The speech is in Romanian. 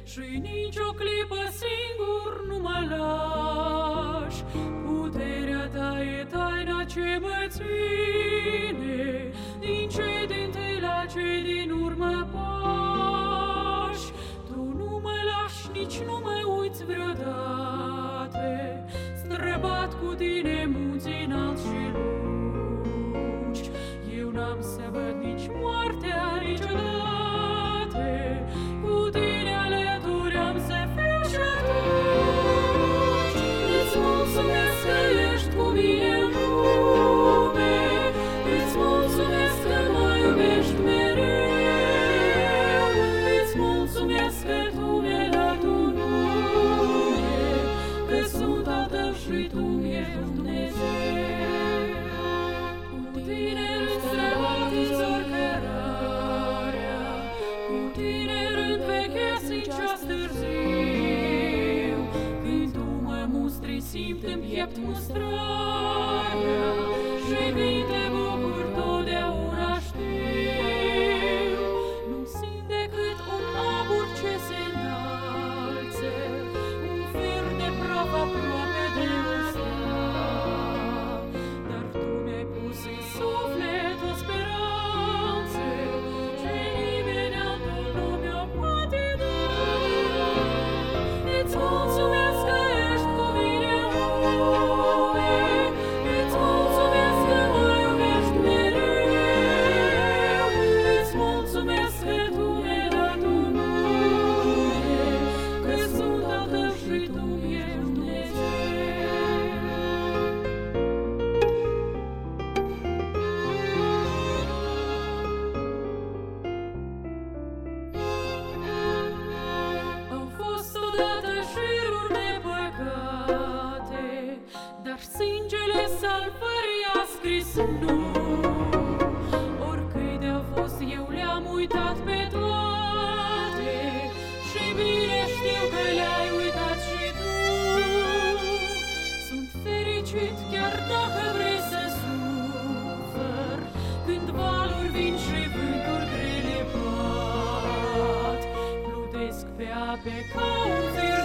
Și nici o clipă singur nu mă lași. Puterea ta e taina ce mă ține, din cei dintâi la cei din urmă pași. Tu nu mă lași, nici nu mă uiți vreodată, străbat cu tine munții înalți și lungi. Eu n-am să văd nici moartea niciodată, cu tine alături am să fiu și atunci. Îți mulțumesc că ești cu mine în lume, îți mulțumesc că mă iubești mereu, îți mulțumesc că tu mi-ai dat un nume, că sunt al tău și tu mi-ești Dumnezeu. Cu tine răsăvatiți oricărarea, cu tine rând vechesc nici as târziu. Când tu mă mustri, simt în piept mustrarea, și când te bucur totdeauna știu. Nu simt decât un abur ce se înalță, un fir de praf aproape de uscat. Dar tu mi-ai pus în suflet o speranță, ce nimeni altul nu mi-o poate da. Îți mulțumesc că ești cu mine în lume, îți mulțumesc că mă iubești mereu, îți mulțumesc că tu mi-ai dat un nume, că sunt al tău și tu mi-ești Dumnezeu. Au fost odată șiruri de păcate, dar sângele salvării a scris nu. Oricât de-au fost, eu le-am uitat pe toate, și bine știu că le-ai uitat și tu. Sunt fericit chiar dacă vrei să sufăr, când valuri vin și vânturi grele bat. Plutesc pe ape ca un fir